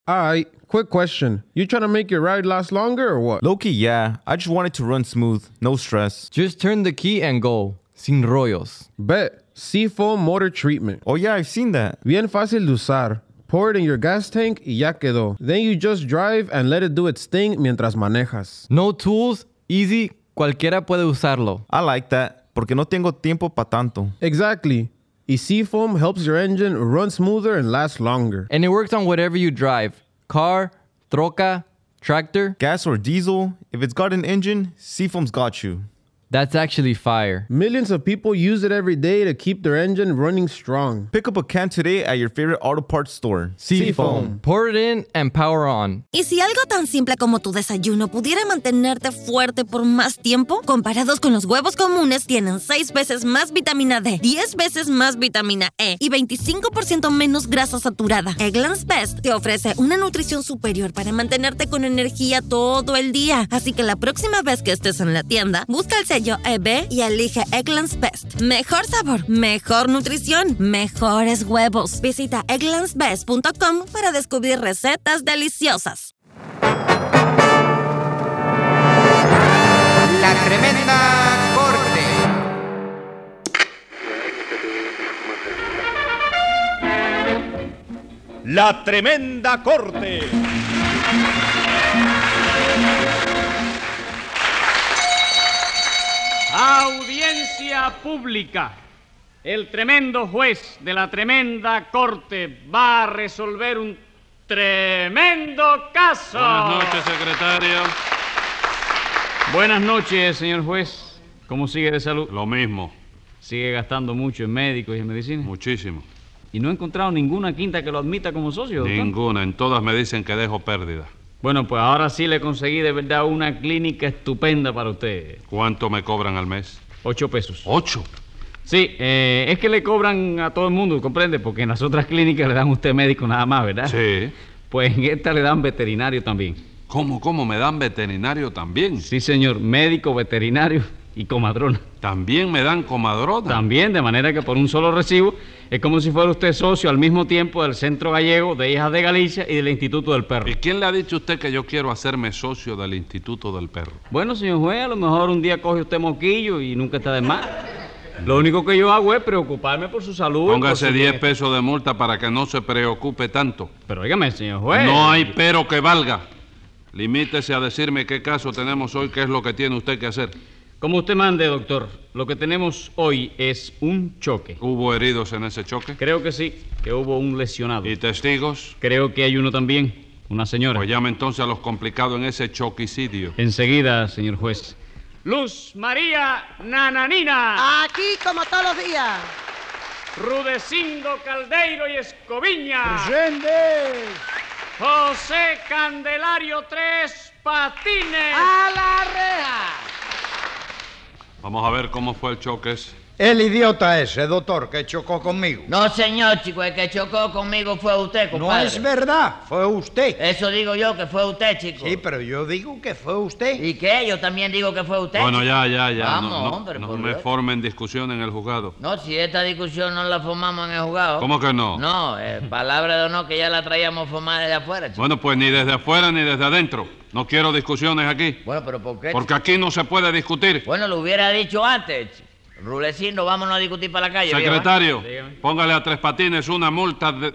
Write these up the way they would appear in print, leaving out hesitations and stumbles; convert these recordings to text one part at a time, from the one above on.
Alright, quick question. You trying to make your ride last longer or what? Low-key, yeah. I just want it to run smooth. No stress. Just turn the key and go. Sin rollos. Bet. Seafoam motor treatment. Oh, yeah, I've seen that. Bien fácil de usar. Pour it in your gas tank y ya quedó. Then you just drive and let it do its thing mientras manejas. No tools, easy, cualquiera puede usarlo. I like that, porque no tengo tiempo pa' tanto. Exactly. Y Seafoam helps your engine run smoother and last longer. And it works on whatever you drive. Car, troca, tractor. Gas or diesel, if it's got an engine, Seafoam's got you. That's actually fire. Millions of people use it every day to keep their engine running strong. Pick up a can today at your favorite auto parts store. Seafoam. Pour it in and power on. ¿Y si algo tan simple como tu desayuno pudiera mantenerte fuerte por más tiempo? Comparados con los huevos comunes, tienen 6 veces más vitamina D, 10 veces más vitamina E y 25% menos grasa saturada. Eggland's Best te ofrece una nutrición superior para mantenerte con energía todo el día. Así que la próxima vez que estés en la tienda, busca el sello EB y elige Eggland's Best. Mejor sabor, mejor nutrición, mejores huevos. Visita egglandsbest.com para descubrir recetas deliciosas. La Tremenda Corte. La Tremenda Corte. Audiencia pública. El tremendo juez de la tremenda corte va a resolver un tremendo caso. Buenas noches, secretario. Buenas noches, señor juez. ¿Cómo sigue de salud? Lo mismo. ¿Sigue gastando mucho en médicos y en medicina? Muchísimo. ¿Y no ha encontrado ninguna quinta que lo admita como socio, doctor? Ninguna. En todas me dicen que dejo pérdida. Bueno, pues ahora sí le conseguí de verdad una clínica estupenda para usted. ¿Cuánto me cobran al mes? 8 pesos. ¿8? Sí, es que le cobran a todo el mundo, ¿comprende? Porque en las otras clínicas le dan a usted médico nada más, ¿verdad? Sí. Pues en esta le dan veterinario también. ¿Cómo? ¿Me dan veterinario también? Sí, señor, médico, veterinario y comadrona. ¿También me dan comadrona? También, de manera que por un solo recibo es como si fuera usted socio al mismo tiempo del Centro Gallego de Hijas de Galicia y del Instituto del Perro. ¿Y quién le ha dicho a usted que yo quiero hacerme socio del Instituto del Perro? Bueno, señor juez, a lo mejor un día coge usted moquillo y nunca está de más. Lo único que yo hago es preocuparme por su salud. Póngase 10 pesos de multa para que no se preocupe tanto. Pero óigame, señor juez. No hay pero que valga. Limítese a decirme qué caso tenemos hoy, qué es lo que tiene usted que hacer. Como usted mande, doctor. Lo que tenemos hoy es un choque. ¿Hubo heridos en ese choque? Creo que sí, que hubo un lesionado. ¿Y testigos? Creo que hay uno también, una señora. Pues llame entonces a los complicados en ese choquicidio. Enseguida, señor juez. Luz María Nananina. Aquí como todos los días. Rudecindo Caldeiro y Escoviña. ¡Presente! José Candelario Tres Patines. ¡A la reja! Vamos a ver cómo fue el choque ese. El idiota ese, doctor, que chocó conmigo. No, señor, chico, el que chocó conmigo fue usted, compadre. No es verdad, fue usted. Eso digo yo, que fue usted, chico. Sí, pero yo digo que fue usted. ¿Y qué? Yo también digo que fue usted. Bueno, chico. ya. Vamos, hombre, no por me Dios. formen discusión en el juzgado. No, si esta discusión no la formamos en el juzgado. ¿Cómo que no? No, palabra de honor que ya la traíamos formada desde afuera, chico. Bueno, pues ni desde afuera ni desde adentro. No quiero discusiones aquí. Bueno, pero ¿por qué? Porque aquí no se puede discutir. Bueno, lo hubiera dicho antes, chico. Rulecindo, vámonos a discutir para la calle. Secretario, Dígame. póngale a Tres Patines una multa de...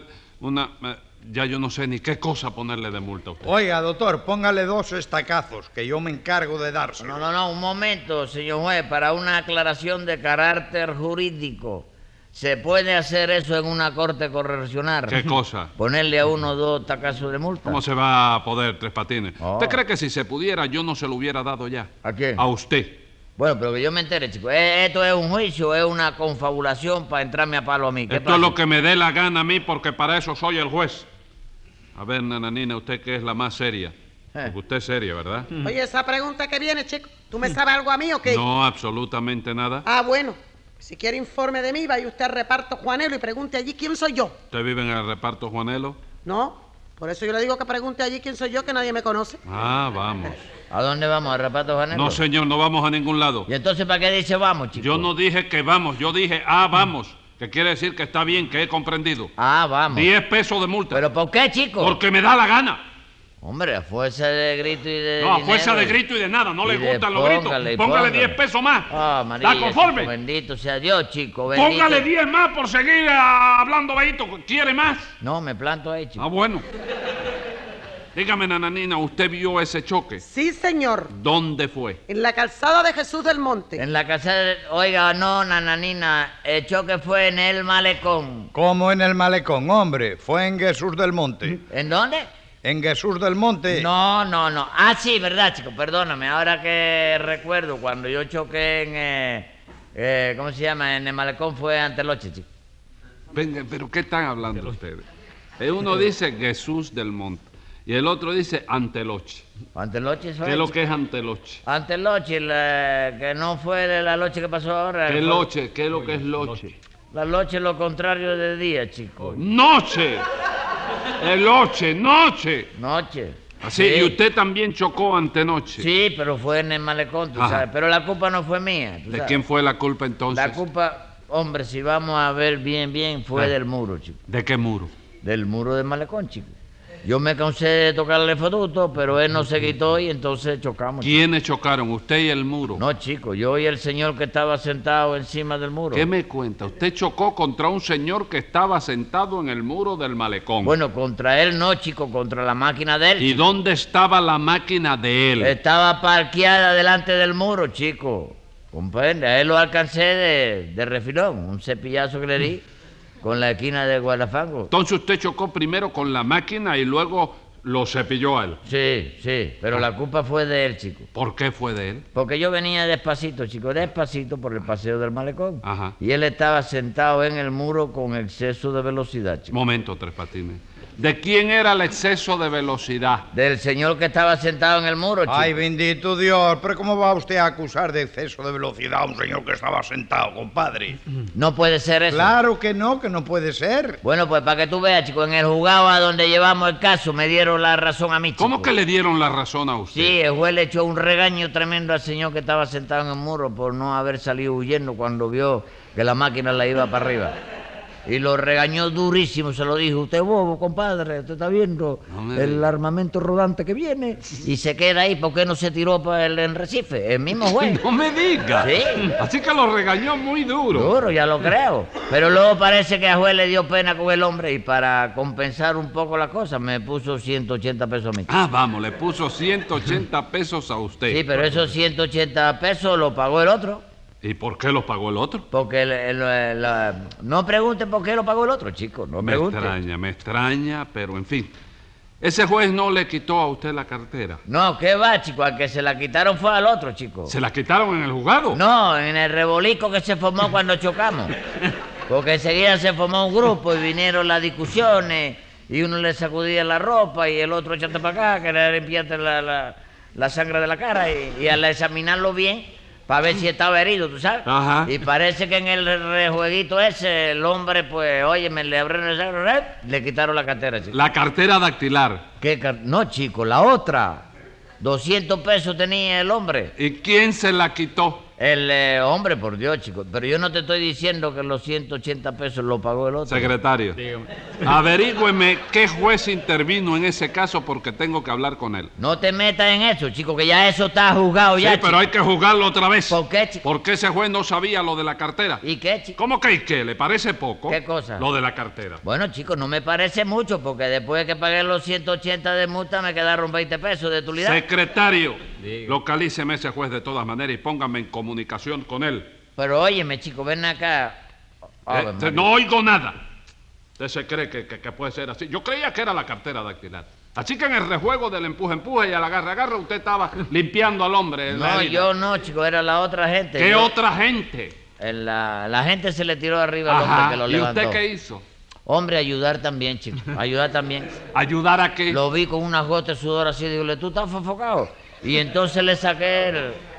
ya yo no sé ni qué cosa ponerle de multa a usted. Oiga, doctor, póngale 2 estacazos, que yo me encargo de dárselo. No, un momento, señor juez, para una aclaración de carácter jurídico. ¿Se puede hacer eso en una corte correccional? ¿Qué cosa? ¿Ponerle a uno 2 tacazos de multa? ¿Cómo se va a poder, Tres Patines? Oh. ¿Usted cree que si se pudiera yo no se lo hubiera dado ya? ¿A quién? A usted. Bueno, pero que yo me entere, chico. ¿Esto es un juicio o es una confabulación para entrarme a palo a mí? ¿Qué Esto pasa? es lo que me dé la gana a mí porque para eso soy el juez. A ver, Nananina, usted que es la más seria. Porque usted es seria, ¿verdad? Oye, esa pregunta que viene, chico, ¿tú me sabes algo a mí o qué? No, absolutamente nada. Ah, bueno. Si quiere informe de mí, vaya usted al reparto Juanelo y pregunte allí quién soy yo. ¿Usted vive en el reparto Juanelo? No, por eso yo le digo que pregunte allí quién soy yo, que nadie me conoce. Ah, vamos. ¿A dónde vamos? ¿Al reparto Juanelo? No, señor, no vamos a ningún lado. ¿Y entonces para qué dice vamos, chico? Yo no dije que vamos, yo dije, vamos. que quiere decir que está bien, que he comprendido. Ah, vamos. 10 pesos de multa. ¿Pero por qué, chico? Porque me da la gana. Hombre, a fuerza de grito y de No, a dinero, fuerza de grito y de nada, no y le de gustan los gritos. Póngale 10 pesos más. Ah, María, ¿Está conforme? chico, bendito sea Dios, chico, bendito. Póngale 10 más por seguir hablando bajito. ¿Quiere más? No, me planto ahí, chico. Ah, bueno. Dígame, Nananina, ¿usted vio ese choque? Sí, señor. ¿Dónde fue? En la calzada de Jesús del Monte. En la casa de... Oiga, no, nananina, el choque fue en el malecón. ¿Cómo en el malecón, hombre? Fue en Jesús del Monte. ¿En dónde? En Jesús del Monte. No. Ah, sí, verdad, chico, perdóname. Ahora que recuerdo, cuando yo choqué en... ¿cómo se llama? En el malecón fue Anteloche, chico. Venga, ¿pero qué están hablando ustedes? Uno dice Jesús del Monte y el otro dice Anteloche. ¿Anteloche eso ¿Qué es lo que es Anteloche? Anteloche, que no fue la loche que pasó ahora. ¿Qué loche? ¿Qué es lo que es loche? La noche es lo contrario de día, chico. ¡Noche! ¡Noche! Noche. Así, sí. Y usted también chocó antenoche. Sí, pero fue en el malecón, tú sabes. Pero la culpa no fue mía. ¿De quién fue la culpa entonces? La culpa, hombre, si vamos a ver bien, fue del muro, chico. ¿De qué muro? Del muro del malecón, chico. Yo me cansé de tocarle fotuto, pero él no se quitó y entonces chocamos. ¿Quiénes chocaron? ¿Usted y el muro? No, chico, yo y el señor que estaba sentado encima del muro. ¿Qué me cuenta? Usted chocó contra un señor que estaba sentado en el muro del malecón. Bueno, contra él no, chico, contra la máquina de él. ¿Y dónde estaba la máquina de él? Estaba parqueada delante del muro, chico. Comprende, a él lo alcancé de refilón, un cepillazo que le di. Con la esquina de Guadafango. Entonces usted chocó primero con la máquina y luego lo cepilló a él. Sí, pero la culpa fue de él, chico. ¿Por qué fue de él? Porque yo venía despacito, chico, despacito por el paseo del malecón. Ajá. Y él estaba sentado en el muro con exceso de velocidad, chico. Momento, Tres Patines. ¿De quién era el exceso de velocidad? Del señor que estaba sentado en el muro, chico. Ay, bendito Dios, pero ¿cómo va usted a acusar de exceso de velocidad a un señor que estaba sentado, compadre? No puede ser eso. Claro que no puede ser. Bueno, pues para que tú veas, chico, en el juzgado a donde llevamos el caso me dieron la razón a mí, chico. ¿Cómo que le dieron la razón a usted? Sí, el juez le echó un regaño tremendo al señor que estaba sentado en el muro por no haber salido huyendo cuando vio que la máquina la iba para arriba. Y lo regañó durísimo, se lo dijo, usted bobo, compadre, usted está viendo el armamento rodante que viene y se queda ahí, ¿por qué no se tiró para el Recife? El mismo juez. No me diga. Sí. Así que lo regañó muy duro. Duro, ya lo creo. Pero luego parece que a juez le dio pena con el hombre y para compensar un poco la cosa me puso 180 pesos a mí. Ah, vamos, le puso 180 pesos a usted. Sí, pero esos 180 pesos lo pagó el otro. ¿Y por qué lo pagó el otro? Porque no pregunte por qué lo pagó el otro, chico. No pregunte. Me extraña, pero en fin. Ese juez no le quitó a usted la cartera. No, ¿qué va, chico? Al que se la quitaron fue al otro, chico. ¿Se la quitaron en el juzgado? No, en el rebolico que se formó cuando chocamos. Porque enseguida se formó un grupo y vinieron las discusiones y uno le sacudía la ropa y el otro echate para acá, que le limpiaste la sangre de la cara y al examinarlo bien... para ver si estaba herido, ¿tú sabes? Ajá. Y parece que en el rejueguito ese, el hombre, pues, oye, me le abrieron el sangre, le quitaron la cartera, chico. La cartera dactilar. No, chico, la otra. 200 pesos tenía el hombre. ¿Y quién se la quitó? El hombre, por Dios, chico. Pero yo no te estoy diciendo que los 180 pesos lo pagó el otro. Secretario, dígame. Averígüeme qué juez intervino en ese caso porque tengo que hablar con él. No te metas en eso, chico, que ya eso está juzgado ya, sí, pero chico. hay que juzgarlo otra vez. ¿Por qué, chico? Porque ese juez no sabía lo de la cartera. ¿Y qué, chico? ¿Cómo que y qué? ¿Le parece poco? ¿Qué cosa? Lo de la cartera. Bueno, chico, no me parece mucho porque después de que pagué los 180 de multa me quedaron 20 pesos de utilidad. Secretario, localíceme ese juez de todas maneras y póngame en comunicación con él. Pero óyeme, chico, ven acá. No oigo nada. Usted se cree que puede ser así. Yo creía que era la cartera dactilar. Así que en el rejuego del empuje y al agarre, usted estaba limpiando al hombre. No, yo no, chico, era la otra gente. ¿Qué otra gente? La gente se le tiró arriba al hombre que lo levantó. ¿Y usted qué hizo? Hombre, ayudar también, chico. Ayudar también. ¿Ayudar a qué? Lo vi con unas gotas de sudor así, digo, ¿tú estás sofocado? Y entonces le saqué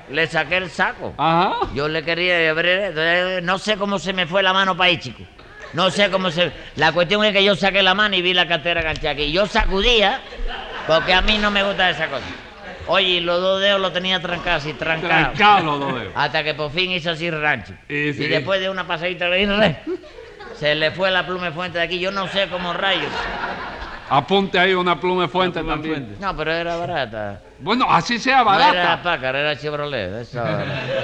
el saco. Ajá. Yo le quería abrir, no sé cómo se me fue la mano para ahí, chico. No sé cómo se... La cuestión es que yo saqué la mano y vi la cartera enganchada aquí. Yo sacudía, porque a mí no me gusta esa cosa. Oye, los dos dedos los tenía trancados y trancados. Trancados los dos dedos. Hasta que por fin hizo así rancho. Sí. Y después de una pasadita le Se le fue la pluma de fuente de aquí, yo no sé cómo rayos. Apunte ahí una pluma de fuente también. No, pero era barata. Bueno, así sea No era barata. Packard, era Chevrolet. Esa...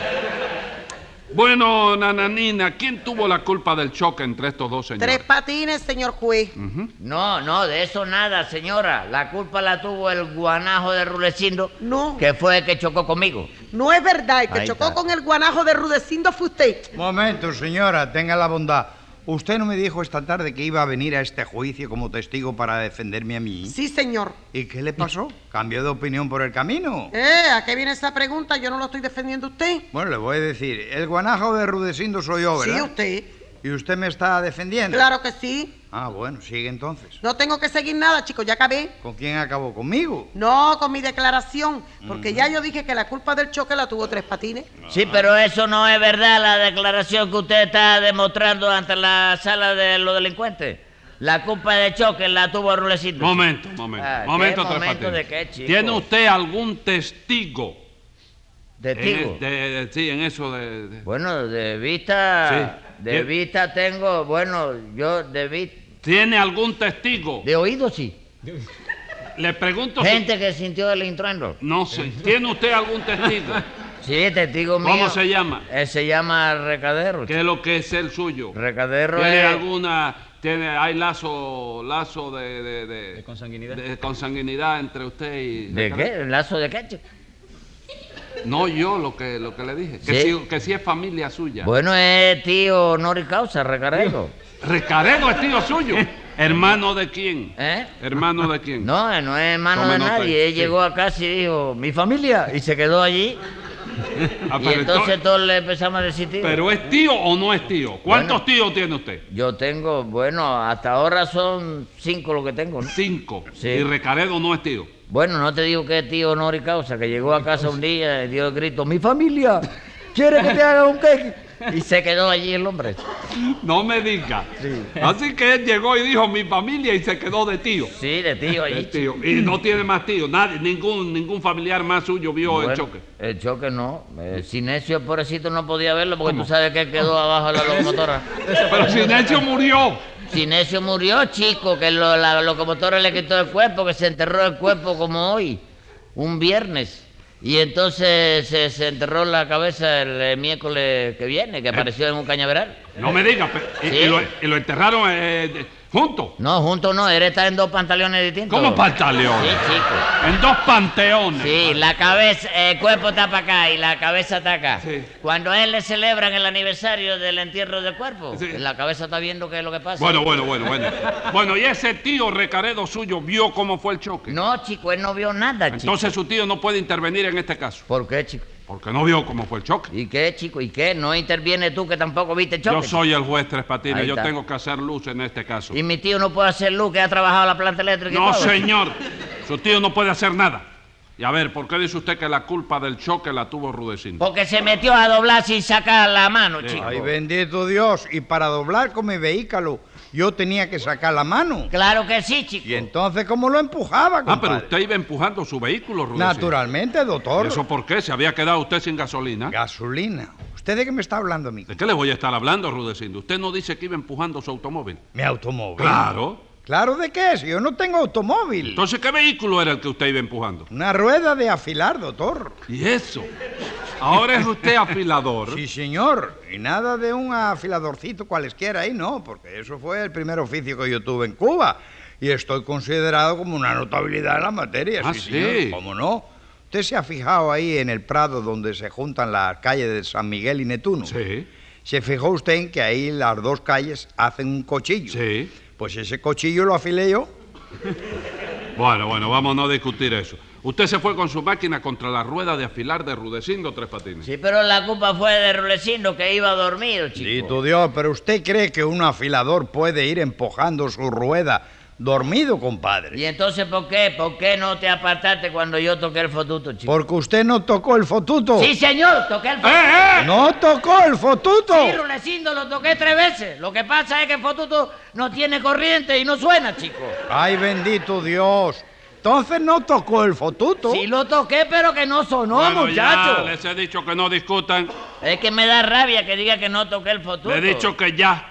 Bueno, nananina, ¿quién tuvo la culpa del choque entre estos dos señores? Tres Patines, señor juez. No, de eso nada, señora. La culpa la tuvo el guanajo de Rudecindo, No. que fue el que chocó conmigo. No es verdad, el que Ahí chocó está. con el guanajo de Rudecindo fue usted. Momento, señora, tenga la bondad. ¿Usted no me dijo esta tarde que iba a venir a este juicio como testigo para defenderme a mí? Sí, señor. ¿Y qué le pasó? ¿Cambió de opinión por el camino? ¿A qué viene esa pregunta? Yo no lo estoy defendiendo a usted. Bueno, le voy a decir, el guanajo de Rudecindo soy yo, ¿verdad? Sí, usted. ¿Y usted me está defendiendo? Claro que sí. Ah, bueno, sigue entonces. No tengo que seguir nada, chicos, ya acabé. ¿Con quién acabó? ¿Conmigo? No, con mi declaración, porque ya yo dije que la culpa del choque la tuvo Tres Patines. Sí, pero eso no es verdad, la declaración que usted está demostrando ante la sala de los delincuentes. La culpa del choque la tuvo Rudecindo. Momento, ¿qué Tres momento Patines. de qué, chico? ¿Tiene usted algún testigo? ¿Testigo? Sí, en eso de... Bueno, de vista... Sí. De vista tengo... Bueno, yo de vista... ¿Tiene algún testigo? De oído sí. Le pregunto Gente que sintió el intruendo. No sé. ¿Tiene usted algún testigo? Sí, testigo mío. ¿Cómo se llama? Se llama Recadero. ¿Qué es lo que es el suyo? Recadero ¿Tiene es... alguna... hay lazo de consanguinidad. De consanguinidad entre usted y... ¿De qué? ¿Lazo de qué, chico? No, yo lo que le dije. ¿Sí? Que sí es familia suya. Bueno, es tío honor y causa, Recaredo. ¿Recaredo es tío suyo? ¿Hermano de quién? ¿Eh? ¿Hermano de quién? No, no es hermano de Tome nota nadie. ahí, Él sí. llegó a casa y dijo, mi familia, y se quedó allí. Ah, Y pero entonces todos le empezamos a decir tío. ¿Pero es tío o no es tío? ¿Cuántos Bueno. tíos tiene usted? Yo tengo, bueno, hasta ahora son 5 lo que tengo, ¿no? 5. Sí. Y Recaredo no es tío. Bueno, no te digo que es tío honor y causa, que llegó a casa un día y dio el grito, mi familia, ¿quiere que te haga un cake? Y se quedó allí el hombre. No me diga. Así que él llegó y dijo mi familia y se quedó de tío. Sí, de tío allí. De tío. Y no tiene más tío. Nadie, ningún familiar más suyo vio el Bueno, choque. El choque no. Sinesio, pobrecito, no podía verlo porque tú sabes que él quedó abajo de la locomotora. Pero Sinesio murió. Sinesio murió, chico, que la locomotora le quitó el cuerpo, que se enterró el cuerpo como hoy, un viernes. Y entonces se enterró la cabeza el miércoles que viene, que apareció en un cañaveral. No me diga. Sí. Y lo enterraron juntos. No, juntos no, él está en 2 pantalones distintos. ¿Cómo pantaleón? Sí, chico. En 2 panteones. Sí, la cabeza, el cuerpo está para acá y la cabeza está acá. Sí. Cuando a él le celebran el aniversario del entierro del cuerpo, Sí. la cabeza está viendo qué es lo que pasa. Bueno. Bueno, y ese tío Recaredo suyo vio cómo fue el choque. No, chico, él no vio nada, chico. Entonces su tío no puede intervenir en este caso. ¿Por qué, chico? Porque no vio cómo fue el choque. ¿Y qué, chico? ¿Y qué? ¿No interviene tú que tampoco viste el choque? Yo soy el juez Tres Patines. Ahí Yo está. tengo que hacer luz en este caso. Y mi tío no puede hacer luz, que ha trabajado la planta eléctrica y No, todo. señor. Su tío no puede hacer nada. Y a ver, ¿por qué dice usted que la culpa del choque la tuvo Rudecindo? Porque se metió a doblar sin sacar la mano, Sí. chico. Ay, bendito Dios. Y para doblar con mi vehículo, yo tenía que sacar la mano. Claro que sí, chico. Y entonces, ¿cómo lo empujaba, Ah, pero compadre? usted iba empujando su vehículo, Rudecindo. Naturalmente, doctor. ¿Y eso por qué? ¿Se había quedado usted sin gasolina? Gasolina. ¿Usted de qué me está hablando a mí? ¿De qué le voy a estar hablando, Rudecindo? Usted no dice que iba empujando su automóvil. ¿Mi automóvil? Claro. ¿Claro de qué? Si yo no tengo automóvil. Entonces, ¿qué vehículo era el que usted iba empujando? Una rueda de afilar, doctor. ¿Y eso? Ahora es usted afilador. Sí, señor. Y nada de un afiladorcito cualesquiera ahí, no, porque eso fue el primer oficio que yo tuve en Cuba. Y estoy considerado como una notabilidad en la materia. Ah, sí, sí. señor. ¿Cómo no? ¿Usted se ha fijado ahí en el Prado donde se juntan las calles de San Miguel y Netuno? Sí, ¿Se fijó usted en que ahí las 2 calles hacen un cochillo? sí. Pues ese cochillo lo afilé yo. Bueno, vamos a no discutir eso. Usted se fue con su máquina contra la rueda de afilar de Rudecindo Tres Patines. Sí, pero la culpa fue de Rudecindo, que iba dormido, chico. Sí, tu Dios, pero ¿usted cree que un afilador puede ir empujando su rueda dormido, compadre? ¿Y entonces por qué? ¿Por qué no te apartaste cuando yo toqué el fotuto, chico? Porque usted no tocó el fotuto. Sí, señor, toqué el fotuto. ¡No tocó el fotuto! Sí, Rudecindo, lo toqué 3 veces. Lo que pasa es que el fotuto no tiene corriente y no suena, chico. ¡Ay, bendito Dios! Entonces no tocó el fotuto. Sí lo toqué, pero que no sonó, Bueno, muchacho. ya les he dicho que no discutan. Es que me da rabia que diga que no toqué el fotuto. Le he dicho que ya.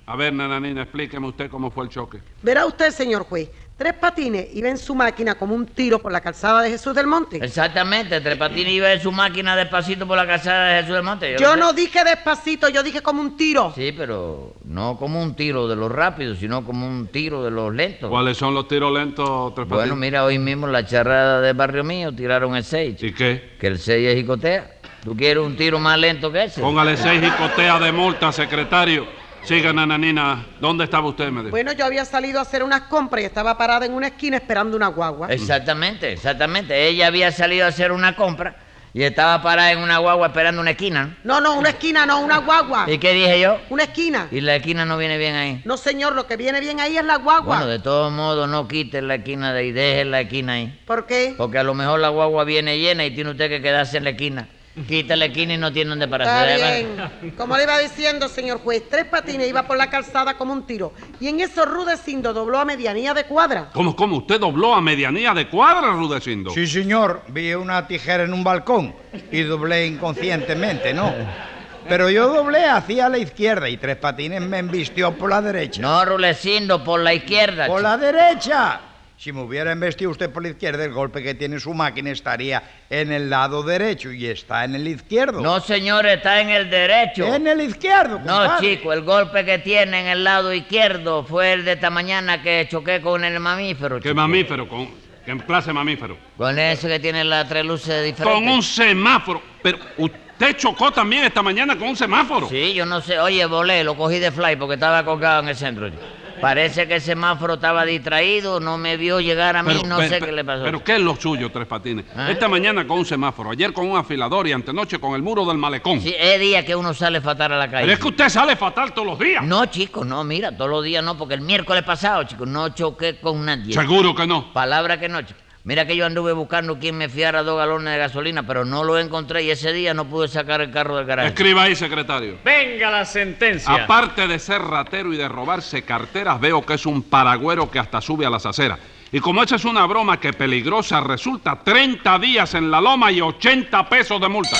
A ver, nananina, explíqueme usted cómo fue el choque. Verá usted, señor juez. Tres Patines iba en su máquina como un tiro por la calzada de Jesús del Monte. Exactamente, Tres Patines iba en su máquina despacito por la calzada de Jesús del Monte. Yo no dije despacito, yo dije como un tiro. Sí, pero no como un tiro de los rápidos, sino como un tiro de los lentos. ¿Cuáles son los tiros lentos, Tres Patines? Bueno, mira, hoy mismo en la charrada del barrio mío tiraron el 6. ¿Y qué? Que el 6 es jicotea. ¿Tú quieres un tiro más lento que ese? Póngale 6 jicoteas de multa, secretario. Siga, nananina. ¿Dónde estaba usted, me dijo? Bueno, yo había salido a hacer unas compras y estaba parada en una esquina esperando una guagua. Exactamente. Ella había salido a hacer una compra y estaba parada en una guagua esperando una esquina. No, una esquina no, una guagua. ¿Y qué dije yo? Una esquina. ¿Y la esquina no viene bien ahí? No, señor, lo que viene bien ahí es la guagua. Bueno, de todos modos, no quite la esquina de ahí, deje la esquina ahí. ¿Por qué? Porque a lo mejor la guagua viene llena y tiene usted que quedarse en la esquina. Quita la esquina y no tiene dónde pararse. Está bien. Como le iba diciendo, señor juez, Tres Patines iba por la calzada como un tiro. Y en eso Rudecindo dobló a medianía de cuadra. ¿Cómo? ¿Usted dobló a medianía de cuadra, Rudecindo? Sí, señor. Vi una tijera en un balcón y doblé inconscientemente, ¿no? Pero yo doblé hacia la izquierda y Tres Patines me embistió por la derecha. No, Rudecindo, por la izquierda. ¡Por la derecha! Si me hubiera embestido usted por la izquierda, el golpe que tiene su máquina estaría en el lado derecho y está en el izquierdo. No, señor, está en el derecho. En el izquierdo, compadre. No, chico, el golpe que tiene en el lado izquierdo fue el de esta mañana que choqué con el mamífero. ¿Qué chico. mamífero? ¿Qué clase de mamífero? Con ese que tiene las 3 luces diferentes. Con un semáforo. Pero usted chocó también esta mañana con un semáforo. Sí, yo no sé. Oye, volé, lo cogí de fly porque estaba colgado en el centro. Parece que el semáforo estaba distraído, no me vio llegar a mí, no sé qué le pasó. ¿Pero qué es lo suyo, Tres Patines? ¿Ah? Esta mañana con un semáforo, ayer con un afilador y antenoche con el muro del malecón. Sí, es día que uno sale fatal a la calle. Pero es que usted sale fatal todos los días. No, chico, no, mira, todos los días no, porque el miércoles pasado, chico, no choqué con nadie. ¿Seguro que no? Palabra que no, chico. Mira que yo anduve buscando quien me fiara 2 galones de gasolina, pero no lo encontré y ese día no pude sacar el carro del garaje. Escriba ahí, secretario. Venga la sentencia. Aparte de ser ratero y de robarse carteras, veo que es un paragüero que hasta sube a las aceras. Y como esa es una broma que peligrosa resulta, 30 días en la loma y 80 pesos de multa.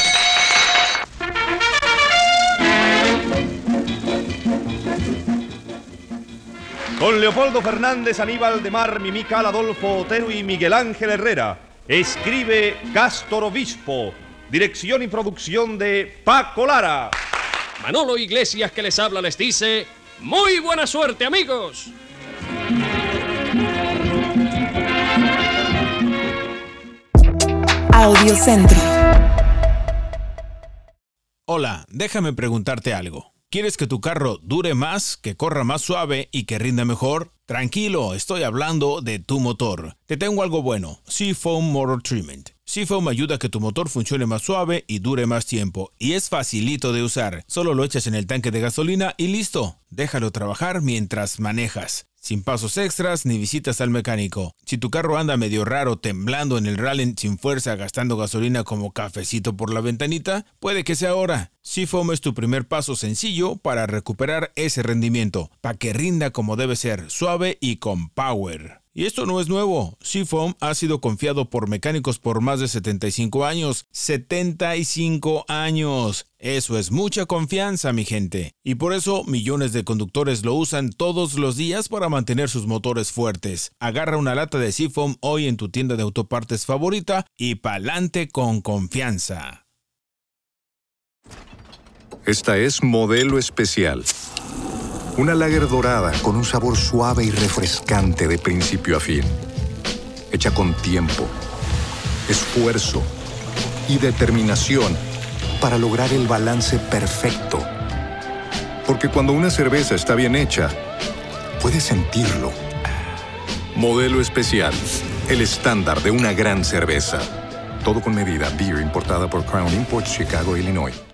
Con Leopoldo Fernández, Aníbal de Mar, Mimical, Adolfo Otero y Miguel Ángel Herrera. Escribe Cástor Obispo. Dirección y producción de Paco Lara. Manolo Iglesias, que les habla, les dice: ¡muy buena suerte, amigos! Audiocentro. Hola, déjame preguntarte algo. ¿Quieres que tu carro dure más, que corra más suave y que rinda mejor? Tranquilo, estoy hablando de tu motor. Te tengo algo bueno, Seafoam Motor Treatment. Seafoam ayuda a que tu motor funcione más suave y dure más tiempo. Y es facilito de usar. Solo lo echas en el tanque de gasolina y listo. Déjalo trabajar mientras manejas. Sin pasos extras ni visitas al mecánico. Si tu carro anda medio raro, temblando en el rally sin fuerza, gastando gasolina como cafecito por la ventanita, puede que sea ahora. Seafoam es tu primer paso sencillo para recuperar ese rendimiento, para que rinda como debe ser, suave y con power. Y esto no es nuevo. Seafoam ha sido confiado por mecánicos por más de 75 años. ¡75 años! Eso es mucha confianza, mi gente. Y por eso millones de conductores lo usan todos los días para mantener sus motores fuertes. Agarra una lata de Seafoam hoy en tu tienda de autopartes favorita y pa'lante con confianza. Esta es Modelo Especial. Una lager dorada con un sabor suave y refrescante de principio a fin. Hecha con tiempo, esfuerzo y determinación para lograr el balance perfecto. Porque cuando una cerveza está bien hecha, puedes sentirlo. Modelo Especial, el estándar de una gran cerveza. Todo con medida. Beer importada por Crown Imports, Chicago, Illinois.